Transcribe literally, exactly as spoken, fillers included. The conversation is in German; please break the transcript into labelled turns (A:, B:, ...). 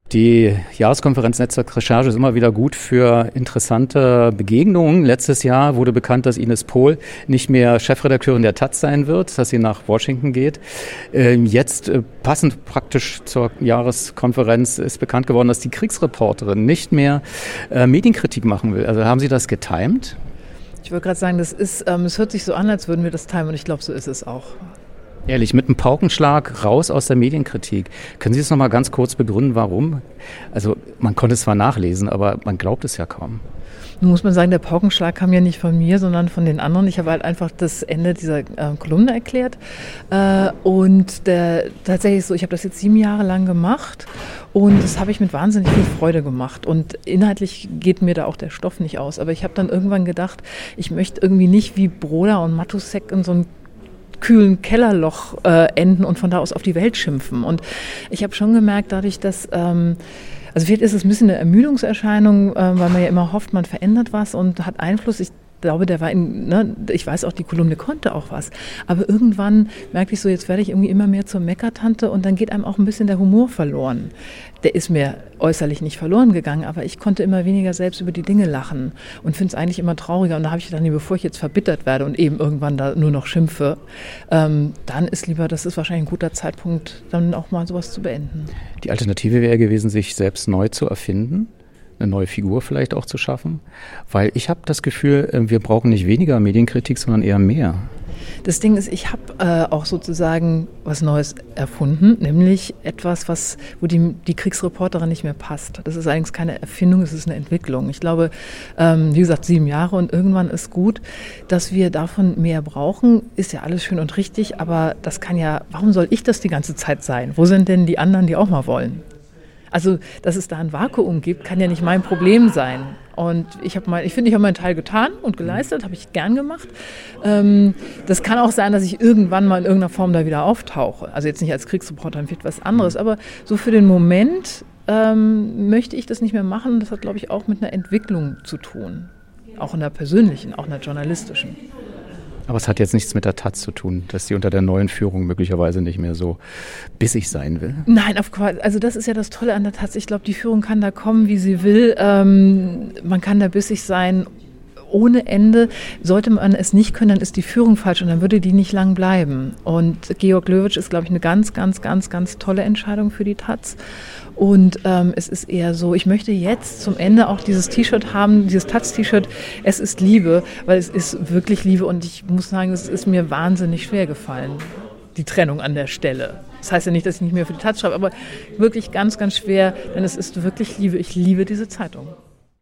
A: Die Jahreskonferenz Netzwerkrecherche ist immer wieder gut für interessante Begegnungen. Letztes Jahr wurde bekannt, dass Ines Pohl nicht mehr Chefredakteurin der Taz sein wird, dass sie nach Washington geht. Jetzt, passend praktisch zur Jahreskonferenz, ist bekannt geworden, dass die Kriegsreporterin nicht mehr Medienkritik machen will. Also haben Sie das getimt?
B: Ich wollte gerade sagen, das ist, ähm, es hört sich so an, als würden wir das timen, und ich glaube, so ist es auch.
A: Ehrlich, mit einem Paukenschlag raus aus der Medienkritik. Können Sie das noch mal ganz kurz begründen, warum? Also man konnte es zwar nachlesen, aber man glaubt es ja kaum.
B: Nun muss man sagen, der Paukenschlag kam ja nicht von mir, sondern von den anderen. Ich habe halt einfach das Ende dieser äh, Kolumne erklärt. Äh, und der, tatsächlich so, ich habe das jetzt sieben Jahre lang gemacht und das habe ich mit wahnsinnig viel Freude gemacht. Und inhaltlich geht mir da auch der Stoff nicht aus. Aber ich habe dann irgendwann gedacht, ich möchte irgendwie nicht wie Broda und Matusek in so ein kühlen Kellerloch äh, enden und von da aus auf die Welt schimpfen. Und ich habe schon gemerkt, dadurch, dass, ähm, also vielleicht ist es ein bisschen eine Ermüdungserscheinung, äh, weil man ja immer hofft, man verändert was und hat Einfluss. Ich glaube, der war in, ne, ich weiß auch, die Kolumne konnte auch was. Aber irgendwann merkte ich so, jetzt werde ich irgendwie immer mehr zur Meckertante und dann geht einem auch ein bisschen der Humor verloren. Der ist mir äußerlich nicht verloren gegangen, aber ich konnte immer weniger selbst über die Dinge lachen und finde es eigentlich immer trauriger. Und da habe ich gedacht, nee, bevor ich jetzt verbittert werde und eben irgendwann da nur noch schimpfe, ähm, dann ist lieber, das ist wahrscheinlich ein guter Zeitpunkt, dann auch mal sowas zu beenden.
A: Die Alternative wäre gewesen, sich selbst neu zu erfinden, eine neue Figur vielleicht auch zu schaffen, weil ich habe das Gefühl, wir brauchen nicht weniger Medienkritik, sondern eher mehr.
B: Das Ding ist, ich habe äh, auch sozusagen was Neues erfunden, nämlich etwas, was, wo die, die Kriegsreporterin nicht mehr passt. Das ist eigentlich keine Erfindung, es ist eine Entwicklung. Ich glaube, ähm, wie gesagt, sieben Jahre und irgendwann ist gut, dass wir davon mehr brauchen, ist ja alles schön und richtig, aber das kann ja, warum soll ich das die ganze Zeit sein? Wo sind denn die anderen, die auch mal wollen? Also, dass es da ein Vakuum gibt, kann ja nicht mein Problem sein. Und ich habe mal, ich finde, ich habe meinen Teil getan und geleistet, habe ich gern gemacht. Ähm, das kann auch sein, dass ich irgendwann mal in irgendeiner Form da wieder auftauche. Also jetzt nicht als Kriegsreporter, vielleicht was anderes, aber so für den Moment ähm, möchte ich das nicht mehr machen. Das hat, glaube ich, auch mit einer Entwicklung zu tun. Auch in der persönlichen, auch in der journalistischen.
A: Aber es hat jetzt nichts mit der Taz zu tun, dass sie unter der neuen Führung möglicherweise nicht mehr so bissig sein will.
B: Nein, auf Quatsch. Also das ist ja das Tolle an der Taz. Ich glaube, die Führung kann da kommen, wie sie will. Ähm, man kann da bissig sein ohne Ende. Sollte man es nicht können, dann ist die Führung falsch und dann würde die nicht lang bleiben. Und Georg Löwitsch ist, glaube ich, eine ganz, ganz, ganz, ganz tolle Entscheidung für die Taz. Und ähm, es ist eher so, ich möchte jetzt zum Ende auch dieses T-Shirt haben, dieses Taz-T-Shirt, es ist Liebe, weil es ist wirklich Liebe und ich muss sagen, es ist mir wahnsinnig schwer gefallen, die Trennung an der Stelle. Das heißt ja nicht, dass ich nicht mehr für die Taz schreibe, aber wirklich ganz, ganz schwer, denn es ist wirklich Liebe. Ich liebe diese Zeitung.